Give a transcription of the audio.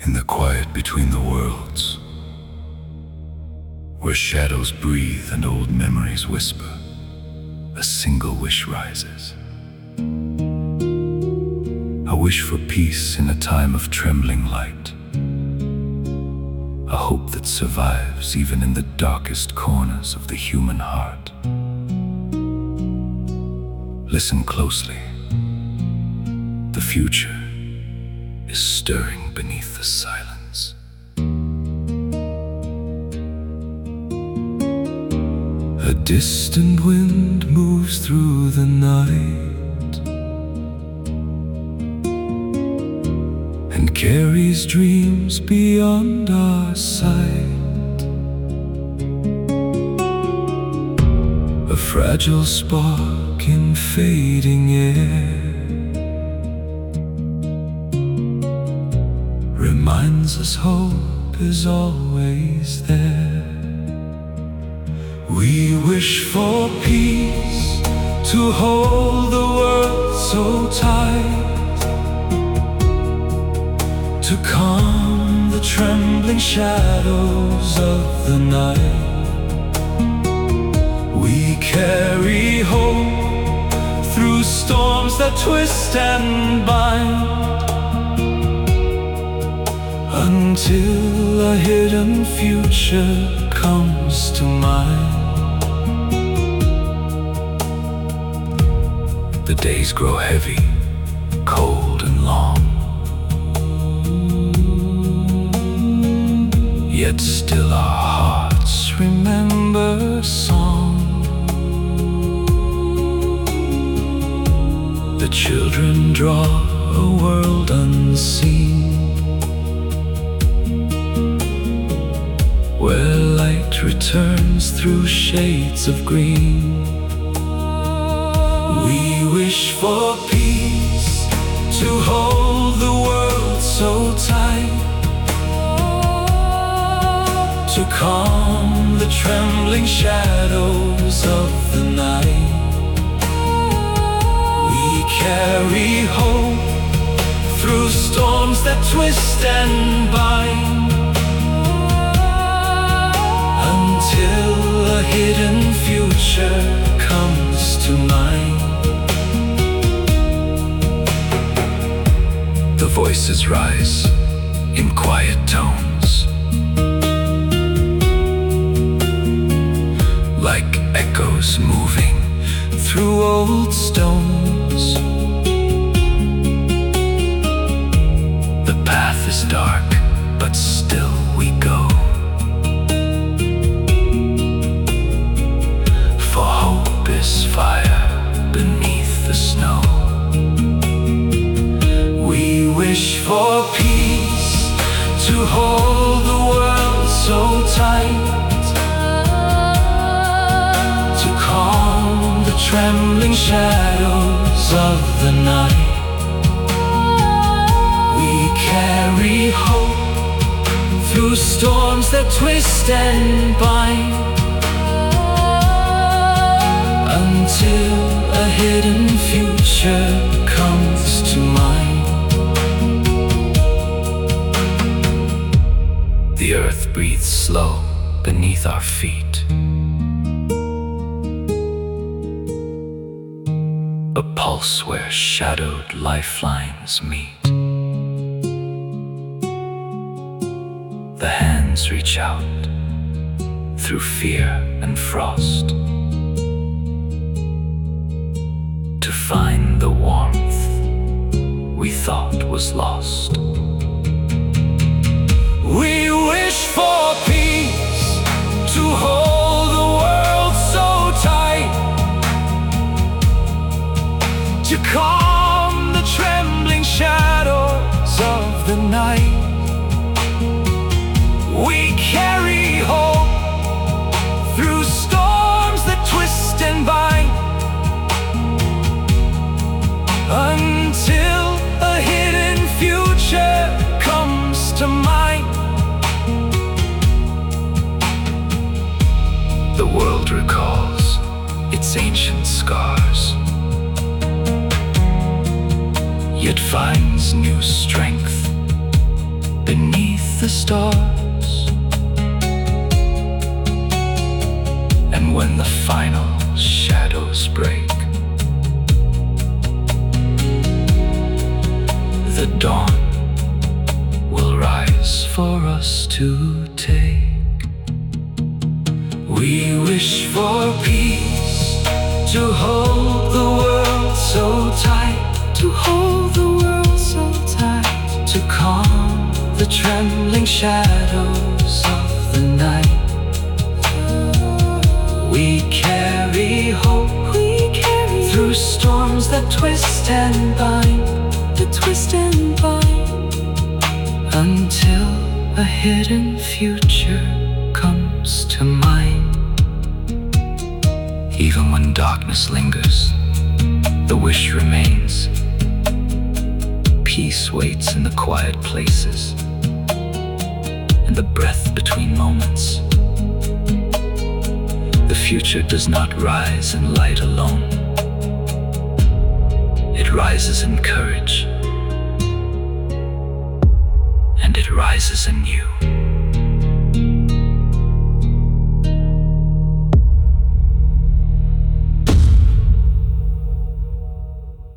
In the quiet between the worlds, where shadows breathe and old memories whisper, a single wish rises. A wish for peace in a time of trembling light. A hope that survives even in the darkest corners of the human heart. Listen closely. The future is stirring beneath the silence. A distant wind moves through the night and carries dreams beyond our sight. A fragile spark in fading air reminds us hope is always there. We wish for peace, to hold the world so tight, to calm the trembling shadows of the night. We carry hope through storms that twist and bind, until a hidden future comes to mind. The days grow heavy, cold and long, yet still our hearts remember song. The children draw a world unseen, where light returns through shades of green. We wish for peace, to hold the world so tight, to calm the trembling shadows of the night. We carry hope through storms that twist and bind, until a hidden future comes to mind. The voices rise in quiet tones, like echoes moving through old stones. The path is dark, but still we go, for hope is fire beneath the snow. We wish for peace, to hold the world so tight, to calm the trembling shadows of the night. We carry hope through storms that twist and bind, until a hidden future comes to mind. The earth breathes slow beneath our feet, a pulse where shadowed lifelines meet. The hands reach out through fear and frost, to find the warmth we thought was lost. We wish for peace, to hold the world so tight, to calm the trembling shadows of the night. We carry hope through storms that twist and bind, until a hidden future comes to mind. The world recalls its ancient scars, yet finds new strength beneath the stars. And when the final shadows break, the dawn will rise for us to take. We wish for peace, to hold the world so tight, to hold the world so tight, to calm the trembling shadows of the night. We carry hope, through storms that twist and bind, until a hidden future comes to mind. Even when darkness lingers, the wish remains. Peace waits in the quiet places, and the breath between moments. The future does not rise in light alone. It rises in courage, and it rises in you.